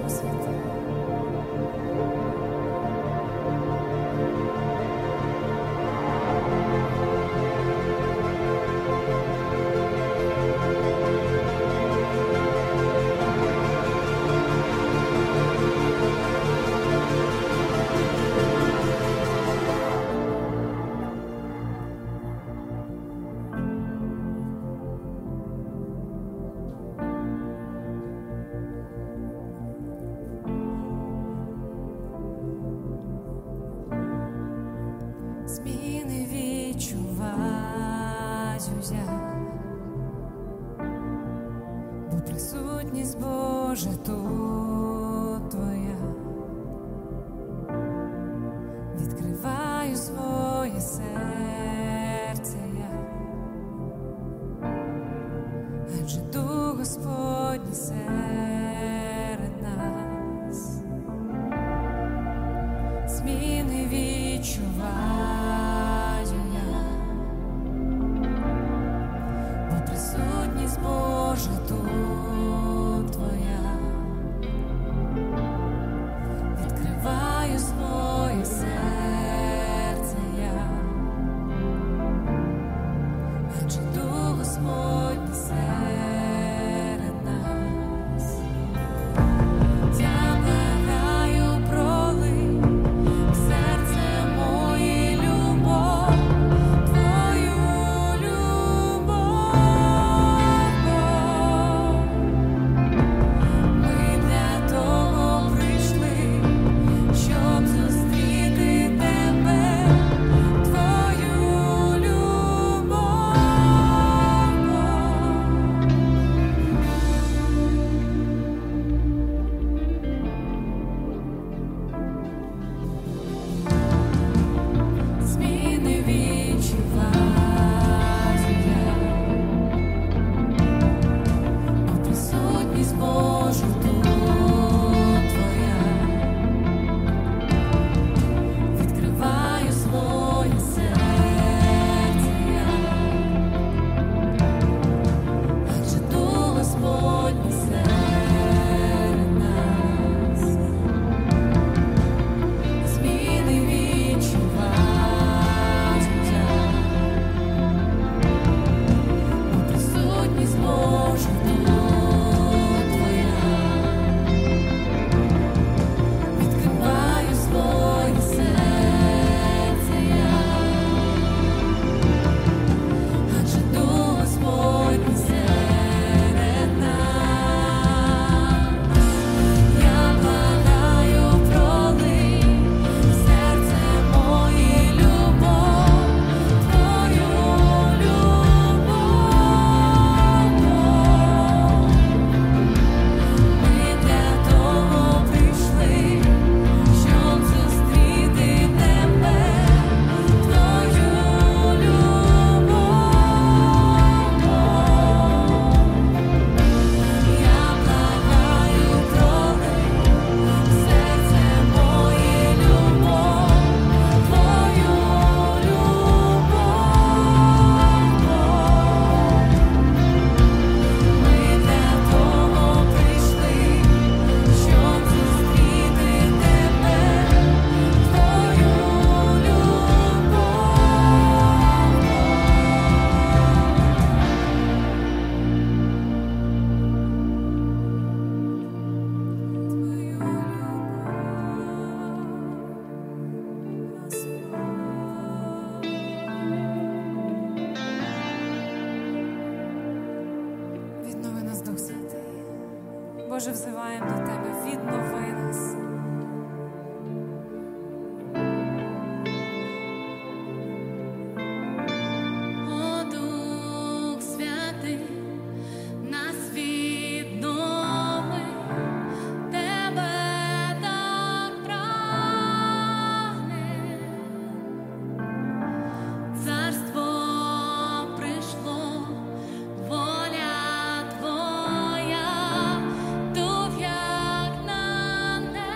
Зміни відчуваю я, бо присутність Божа тут Твоя. Відкриваю своє серце я, адже Дух Господній серед нас. Зміни відчуваю я, бо присутність Божа тут Твоя. Відкриваю своє серце я, адже Дух Господній серед нас. Я благаю, пролий в серце моє любов, Твою любов. Ми для того прийшли, щоб зустріти Тебе, Твою любов. Зміни відчуваю я, бо присутність Божа тут Твоя. Відкриваю своє серце я, адже Дух Господній серед нас. Зміни відчуваю я, бо присутність Божа тут Твоя. Відкриваю своє серце я, адже Дух Господній серед нас. Я благаю, пролий в серце моє любов, Твою любов. Ми для того прийшли, щоб зустріти Тебе, Твою любов. Я благаю, пролий в серце моє любов, Твою любов. Ми для того прийшли, щоб зустріти Тебе, Твою любов. Віднови нас, Дух Святий. Боже, взиваємо до Тебе, віднови нас. О, Дух Святий, нас віднови, Тебе так прагне. Царство прийшло, воля Твоя, тут як на небі.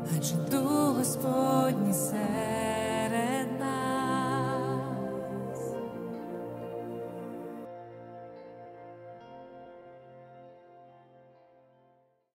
адже дух Господній серед